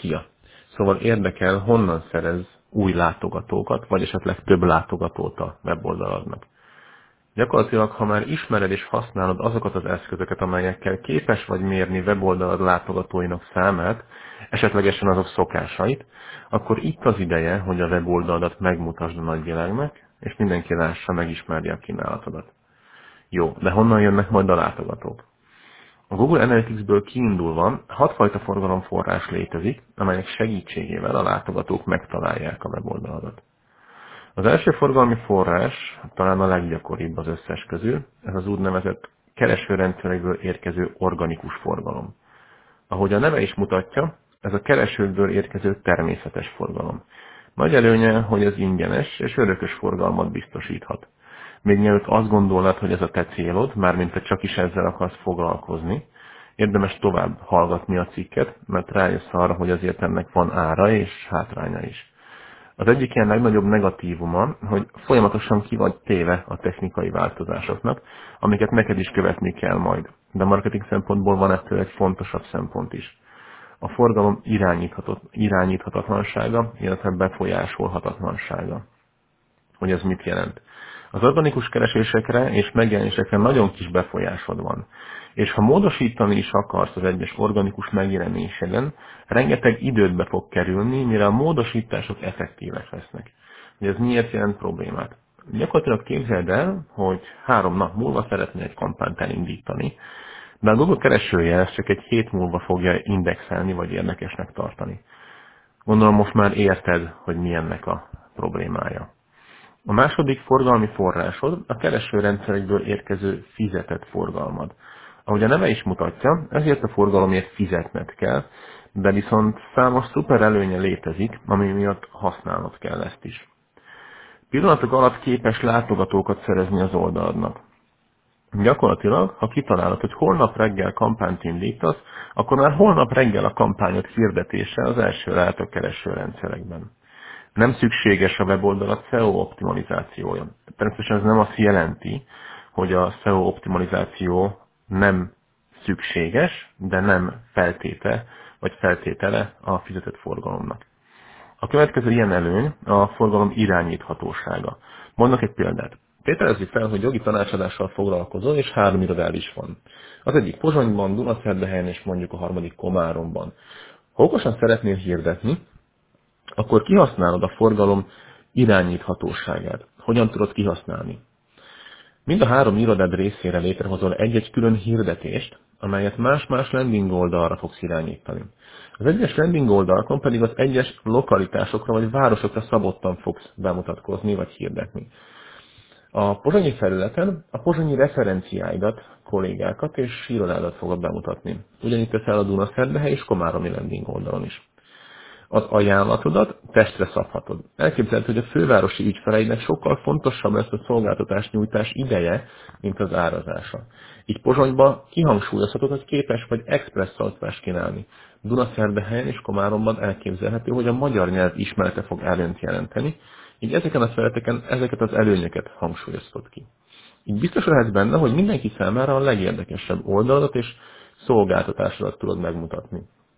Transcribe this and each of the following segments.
Szia! Szóval érdekel, honnan szerez új látogatókat, vagy esetleg több látogatót a weboldaladnak. Gyakorlatilag, ha már ismered és használod azokat az eszközöket, amelyekkel képes vagy mérni weboldalad látogatóinak számát, esetlegesen azok szokásait, akkor itt az ideje, hogy a weboldaladat megmutasd a nagyvilágnak, és mindenki lássa, megismerje a kínálatodat. Jó, de honnan jönnek majd a látogatók? A Google Analytics-ből kiindulva 6 fajta forgalomforrás létezik, amelyek segítségével a látogatók megtalálják a weboldaladat. Az első forgalmi forrás talán a leggyakoribb az összes közül, ez az úgynevezett keresőrendszerekből érkező organikus forgalom. Ahogy a neve is mutatja, ez a keresőkből érkező természetes forgalom. Nagy előnye, hogy ez ingyenes és örökös forgalmat biztosíthat. Még mielőtt azt gondolnád, hogy ez a te célod, mármint te csak is ezzel akarsz foglalkozni, érdemes tovább hallgatni a cikket, mert rájössz arra, hogy azért ennek van ára és hátránya is. Az egyik ilyen legnagyobb negatívuma, hogy folyamatosan ki vagy téve a technikai változásoknak, amiket neked is követni kell majd. De marketing szempontból van ettől egy fontosabb szempont is. A forgalom irányíthatatlansága, illetve befolyásolhatatlansága. Hogy ez mit jelent? Az organikus keresésekre és megjelenésekre nagyon kis befolyásod van. És ha módosítani is akarsz az egyes organikus megjelenéseden, rengeteg időbe fog kerülni, mire a módosítások effektívek lesznek. Ugye ez miért jelent problémát? Gyakorlatilag képzeld el, hogy 3 nap múlva szeretnél egy kampányt elindítani, de a Google keresője ezt csak egy hét múlva fogja indexelni, vagy érdekesnek tartani. Gondolom most már érted, hogy mi ennek a problémája. A második forgalmi forrásod a keresőrendszerekből érkező fizetett forgalmad. Ahogy a neve is mutatja, ezért a forgalomért fizetned kell, de viszont számos szuper előnye létezik, ami miatt használnod kell ezt is. Pillanatok alatt képes látogatókat szerezni az oldaladnak. Gyakorlatilag, ha kitalálod, hogy holnap reggel kampányt indítasz, akkor már holnap reggel a kampányod hirdetése az első lehet a keresőrendszerekben. Nem szükséges a weboldalat SEO optimalizációja. Természetesen ez nem azt jelenti, hogy a SEO optimalizáció nem szükséges, de nem feltéte, vagy feltétele a fizetett forgalomnak. A következő ilyen előny a forgalom irányíthatósága. Mondok egy példát. Tételezzük fel, hogy jogi tanácsadással foglalkozol, és 3 irodád is van. Az egyik Pozsonyban, Dunaszerdahelyen, és mondjuk a harmadik Komáromban. Ha okosan szeretnél hirdetni, akkor kihasználod a forgalom irányíthatóságát. Hogyan tudod kihasználni? Mind a 3 irodád részére létrehozol egy-egy külön hirdetést, amelyet más-más landing oldalra fogsz irányítani. Az egyes landing oldalakon pedig az egyes lokalitásokra vagy városokra szabottan fogsz bemutatkozni vagy hirdetni. A pozsonyi felületen a pozsonyi referenciáidat, kollégákat és irodádat fogod bemutatni. Ugyanígy teszel a Dunaszerdahely és Komáromi landing oldalon is. Az ajánlatodat testre szabhatod. Elképzelhető, hogy a fővárosi ügyfeleidnek sokkal fontosabb lesz a szolgáltatás nyújtás ideje, mint az árazása. Így Pozsonyban kihangsúlyozhatod, hogy képes vagy express szolgáltatást kínálni. Dunaszerdahelyen és Komáromban elképzelhető, hogy a magyar nyelv ismerete fog előnyt jelenteni, így ezeken a területeken ezeket az előnyöket hangsúlyozhatod ki. Így biztos lehetsz benne, hogy mindenki számára a legérdekesebb oldaladat és szolgáltatásodat tudod megmutatni.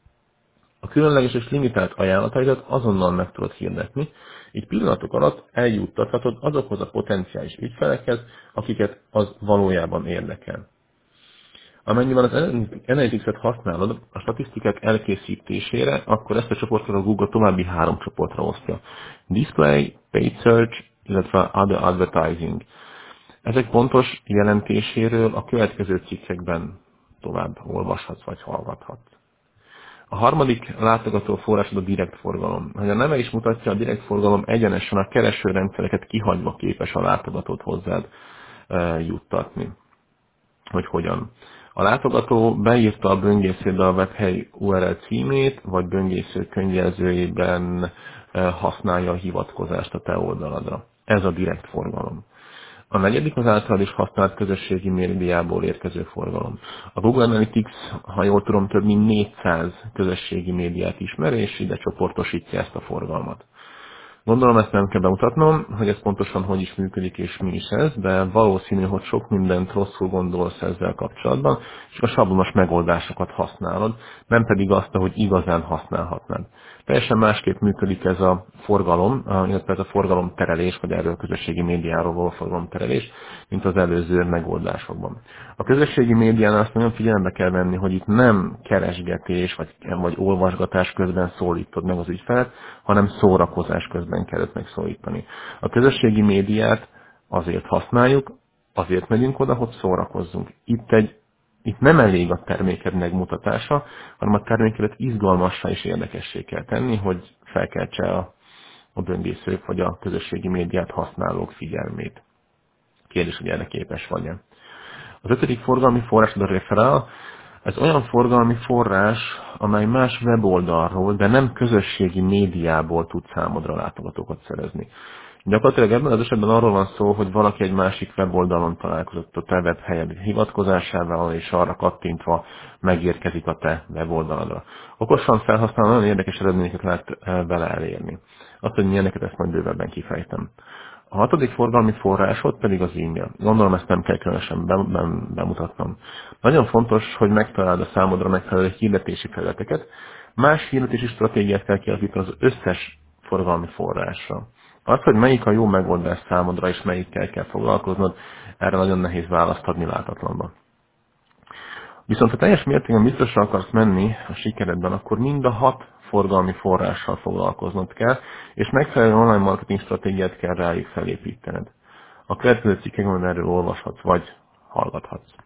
A különleges és limitált ajánlataidat azonnal meg tudod hirdetni, így pillanatok alatt eljuttathatod azokhoz a potenciális ügyfelekhez, akiket az valójában érdekel. Amennyiben az Analytics-et használod a statisztikák elkészítésére, akkor ezt a csoportot a Google további 3 csoportra osztja. Display, Paid Search, illetve Other Advertising. Ezek pontos jelentéséről a következő cikkekben tovább olvashatsz vagy hallgathatsz. A harmadik látogató forrásod a direkt forgalom. Hogy a neve is mutatja, a direkt forgalom egyenesen a keresőrendszereket kihagyva képes a látogatót hozzád juttatni. Hogy hogyan. A látogató beírta a böngészőbe a webhely URL címét, vagy böngésző könyvjelzőjében használja a hivatkozást a te oldaladra. Ez a direkt forgalom. A negyedik az általad is használt közösségi médiából érkező forgalom. A Google Analytics, ha jól tudom, több mint 400 közösségi médiát ismer, és ide csoportosítja ezt a forgalmat. Gondolom ezt nem kell bemutatnom, hogy ez pontosan hogy is működik és mi is ez, de valószínű, hogy sok mindent rosszul gondolsz ezzel kapcsolatban, és a sablonos megoldásokat használod, nem pedig azt, hogy igazán használhatnád. Teljesen másképp működik ez a forgalom, illetve ez a forgalomterelés, vagy erről a közösségi médiáról való forgalomterelés, mint az előző megoldásokban. A közösségi médián azt nagyon figyelembe kell venni, hogy itt nem keresgetés, vagy olvasgatás közben szólítod meg az ügyfelet, hanem szórakozás közben kell őt megszólítani. A közösségi médiát azért használjuk, azért megyünk oda, hogy szórakozzunk. Itt nem elég a terméked megmutatása, hanem a termékedet izgalmassá és érdekessé kell tenni, hogy felkeltse a böngészők vagy a közösségi médiát használók figyelmét. Kérdés, hogy erre képes vagy-e. Az ötödik forgalmi forrás a referál. Ez olyan forgalmi forrás, amely más weboldalról, de nem közösségi médiából tud számodra látogatókat szerezni. Gyakorlatilag ebben az esetben arról van szó, hogy valaki egy másik weboldalon találkozott a te webhelyed hivatkozásával, és arra kattintva megérkezik a te weboldalodra. Okosan felhasználva nagyon érdekes eredményeket lehet vele elérni. Azt, hogy milyeneket, ezt majd bővebben kifejtem. A hatodik forgalmi forrásod pedig az e-mail. Gondolom ezt nem kell különösen bemutatnom. Nagyon fontos, hogy megtaláld a számodra megfelelő hirdetési felületeket. Más hirdetési stratégiát kell kialakítani az összes forgalmi forrásra. Az, hogy melyik a jó megoldás számodra és melyikkel kell foglalkoznod, erre nagyon nehéz választ adni látatlanban. Viszont ha teljes mértékben biztosra akarsz menni a sikeredben, akkor mind a 6 forgalmi forrással foglalkoznod kell, és megfelelő online marketing stratégiát kell rájuk felépítened. A következő cikkekben erről olvashatsz, vagy hallgathatsz.